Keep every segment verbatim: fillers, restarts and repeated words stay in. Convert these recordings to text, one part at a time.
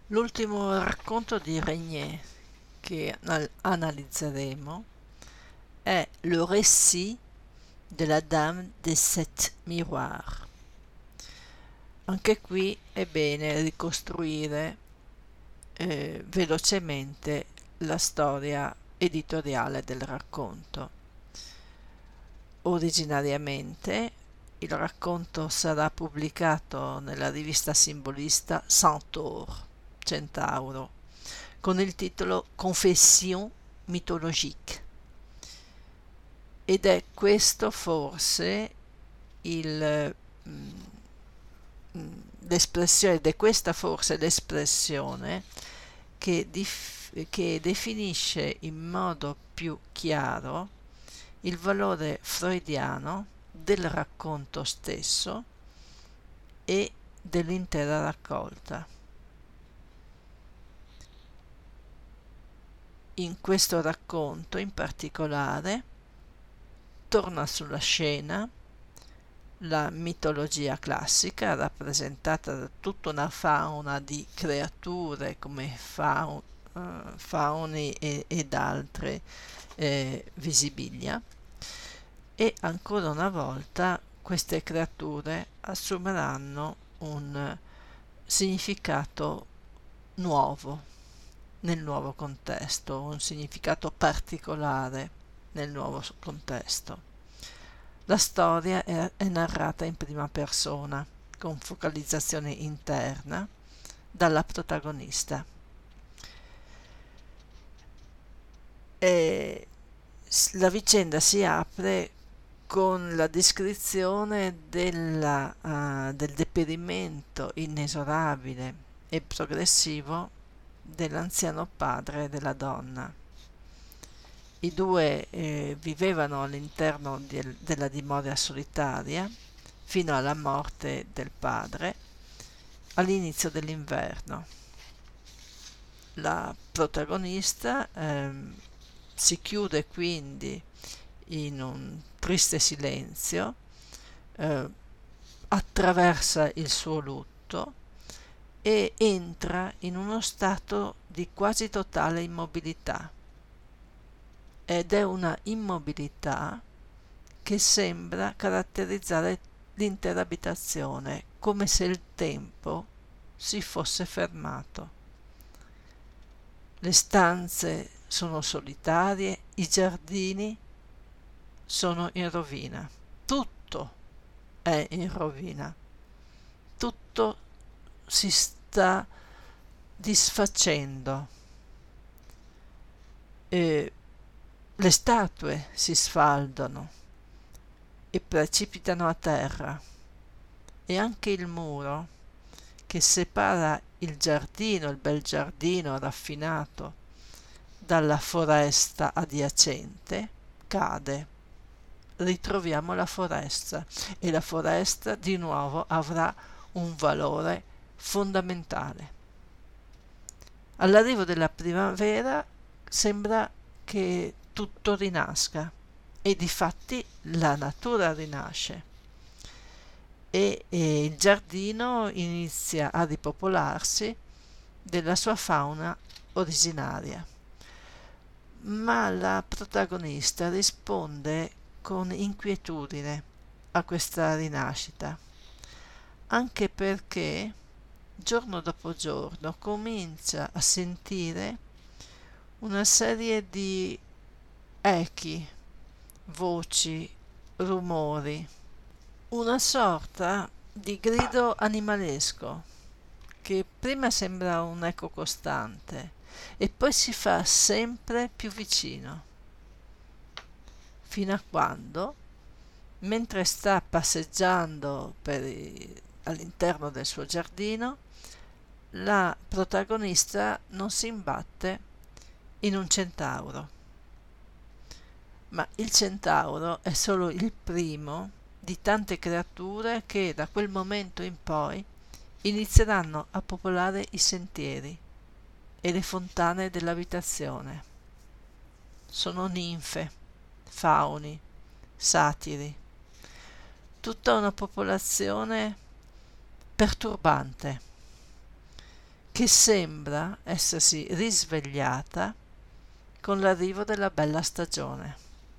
L'ultimo racconto di Régnier che anal- analizzeremo è Le récit de la Dame des Sept Miroirs. Anche qui è bene ricostruire eh, velocemente la storia editoriale del racconto. Originariamente il racconto sarà pubblicato nella rivista simbolista Centaure, Centauro, con il titolo Confession mythologique, ed è questo forse il, mm, mm, l'espressione, ed è questa forse l'espressione che, dif- che definisce in modo più chiaro il valore freudiano del racconto stesso e dell'intera raccolta. In questo racconto in particolare torna sulla scena la mitologia classica, rappresentata da tutta una fauna di creature come fau- eh, fauni e- ed altre eh, visibilia, e ancora una volta queste creature assumeranno un significato nuovo nel nuovo contesto, un significato particolare nel nuovo contesto. La storia è, è narrata in prima persona, con focalizzazione interna dalla protagonista. E la vicenda si apre con la descrizione della, uh, del deperimento inesorabile e progressivo dell'anziano padre della donna. I due eh, vivevano all'interno del, della dimora solitaria fino alla morte del padre all'inizio dell'inverno. La protagonista ehm, si chiude quindi in un triste silenzio, eh, attraversa il suo lutto e entra in uno stato di quasi totale immobilità, ed è una immobilità che sembra caratterizzare l'intera abitazione, come se il tempo si fosse fermato. Le stanze sono solitarie, i giardini sono in rovina, tutto è in rovina, tutto si sta disfacendo, e le statue si sfaldano e precipitano a terra, e anche il muro che separa il giardino, il bel giardino raffinato, dalla foresta adiacente, cade. Ritroviamo la foresta, e la foresta di nuovo avrà un valore fondamentale. All'arrivo della primavera sembra che tutto rinasca, e difatti la natura rinasce, e, e il giardino inizia a ripopolarsi della sua fauna originaria. Ma la protagonista risponde con inquietudine a questa rinascita, anche perché giorno dopo giorno comincia a sentire una serie di echi, voci, rumori, una sorta di grido animalesco che prima sembra un eco costante e poi si fa sempre più vicino, fino a quando, mentre sta passeggiando per i- all'interno del suo giardino, la protagonista non si imbatte in un centauro. Ma il centauro è solo il primo di tante creature che da quel momento in poi inizieranno a popolare i sentieri e le fontane dell'abitazione. Sono ninfe, fauni, satiri, tutta una popolazione perturbante che sembra essersi risvegliata con l'arrivo della bella stagione.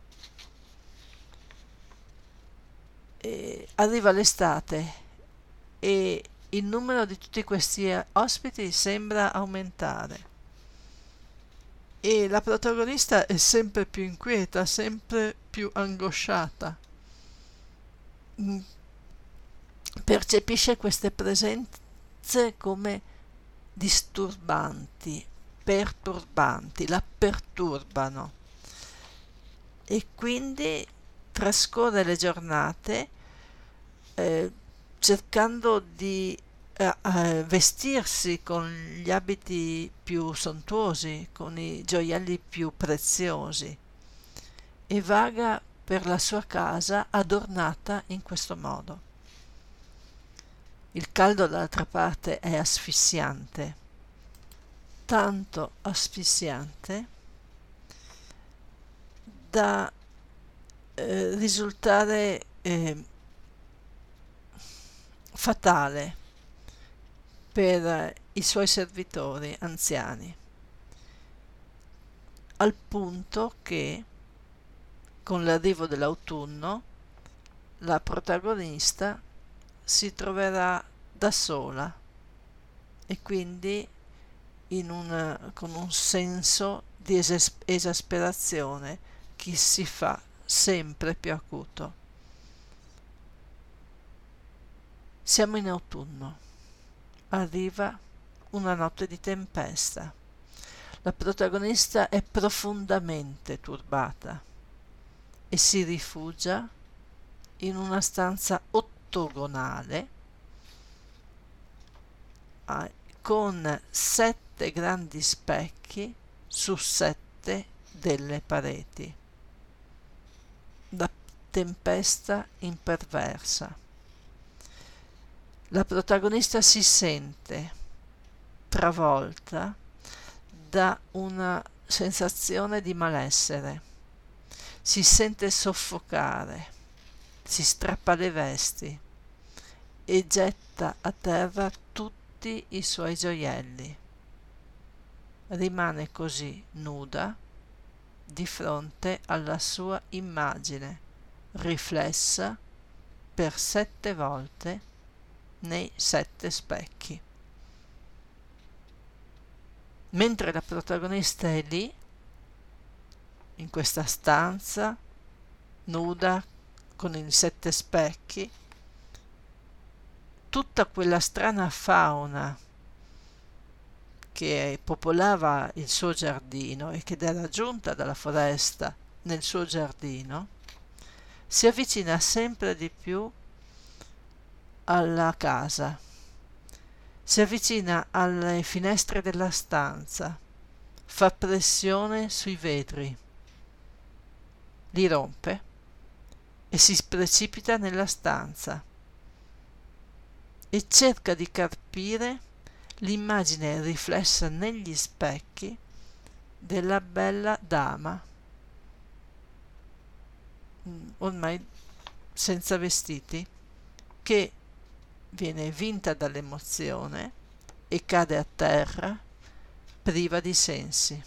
E arriva l'estate e il numero di tutti questi ospiti sembra aumentare e la protagonista è sempre più inquieta, sempre più angosciata. Percepisce queste presenze come disturbanti, perturbanti, la perturbano e quindi trascorre le giornate eh, cercando di eh, eh, vestirsi con gli abiti più sontuosi, con i gioielli più preziosi e vaga per la sua casa adornata in questo modo. Il caldo dall'altra parte è asfissiante, tanto asfissiante da eh, risultare eh, fatale per i suoi servitori anziani, al punto che con l'arrivo dell'autunno la protagonista si troverà da sola e quindi in una, con un senso di eses- esasperazione che si fa sempre più acuto. Siamo in autunno, arriva una notte di tempesta. La protagonista è profondamente turbata e si rifugia in una stanza ottagonale eh, con sette grandi specchi su sette delle pareti. La tempesta imperversa. La protagonista si sente travolta da una sensazione di malessere, si sente soffocare, si strappa le vesti e getta a terra tutti i suoi gioielli. Rimane così nuda di fronte alla sua immagine, riflessa per sette volte nei sette specchi. Mentre la protagonista è lì, in questa stanza, nuda, con i sette specchi, tutta quella strana fauna che popolava il suo giardino e che era giunta dalla foresta nel suo giardino, si avvicina sempre di più alla casa, si avvicina alle finestre della stanza, fa pressione sui vetri, li rompe e si precipita nella stanza e cerca di carpire l'immagine riflessa negli specchi della bella dama, ormai senza vestiti, che viene vinta dall'emozione e cade a terra priva di sensi.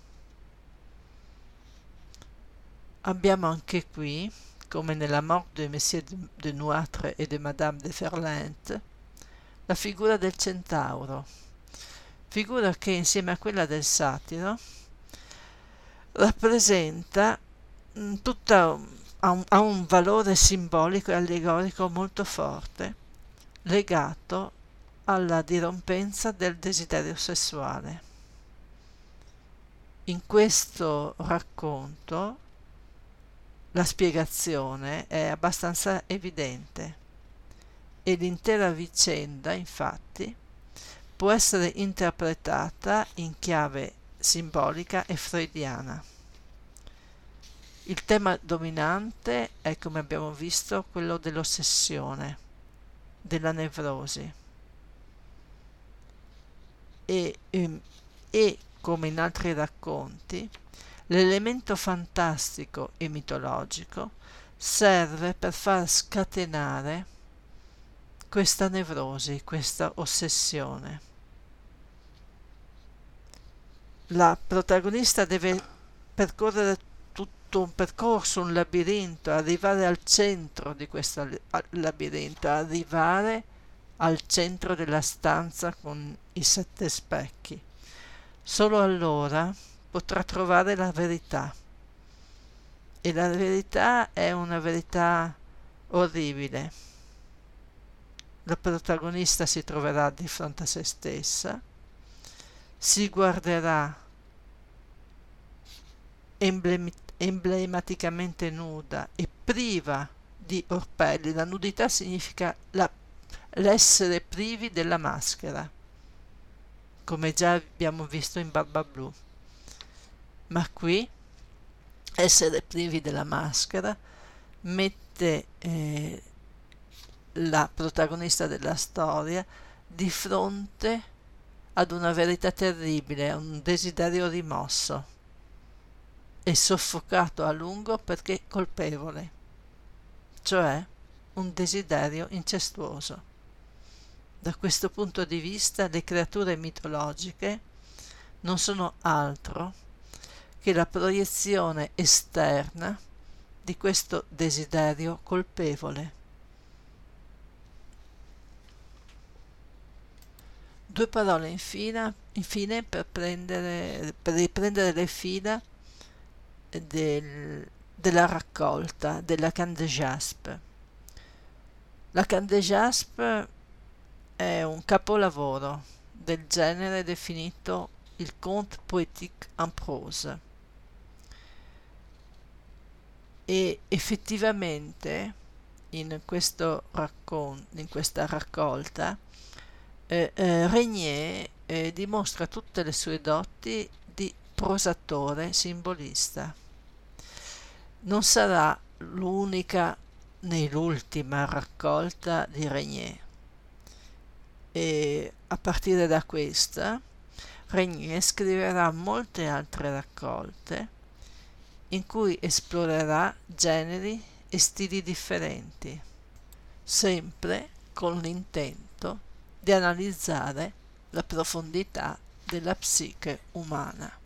Abbiamo anche qui, come nella Mort de Monsieur de Nouatre et de Madame de Ferlente, la figura del centauro, figura che insieme a quella del satiro rappresenta mh, tutta ha un, ha un valore simbolico e allegorico molto forte, legato alla dirompenza del desiderio sessuale. In questo racconto la spiegazione è abbastanza evidente e l'intera vicenda, infatti, può essere interpretata in chiave simbolica e freudiana. Il tema dominante è, come abbiamo visto, quello dell'ossessione, della nevrosi e, e, e come in altri racconti, l'elemento fantastico e mitologico serve per far scatenare questa nevrosi, questa ossessione. la protagonista deve percorrere tutto un percorso, un labirinto, arrivare al centro di questo labirinto, arrivare al centro della stanza con i sette specchi. Solo allora potrà trovare la verità. E la verità è una verità orribile. La protagonista si troverà di fronte a se stessa, si guarderà emblemi- emblematicamente nuda e priva di orpelli. La nudità significa la, l'essere privi della maschera, come già abbiamo visto in Barbablù. Ma qui essere privi della maschera mette eh, la protagonista della storia di fronte ad una verità terribile, a un desiderio rimosso. È soffocato a lungo perché colpevole, cioè un desiderio incestuoso. Da questo punto di vista le creature mitologiche non sono altro che la proiezione esterna di questo desiderio colpevole. Due parole infine, infine per, prendere, per riprendere le fila del, della raccolta della Canne de Jaspe. La Canne de Jaspe è un capolavoro del genere definito il conte poétique en prose, e effettivamente in, questo raccon- in questa raccolta eh, eh, Regnier eh, dimostra tutte le sue doti di prosatore simbolista. Non sarà l'unica né l'ultima raccolta di Regnier, e a partire da questa Regnier scriverà molte altre raccolte in cui esplorerà generi e stili differenti, sempre con l'intento di analizzare la profondità della psiche umana.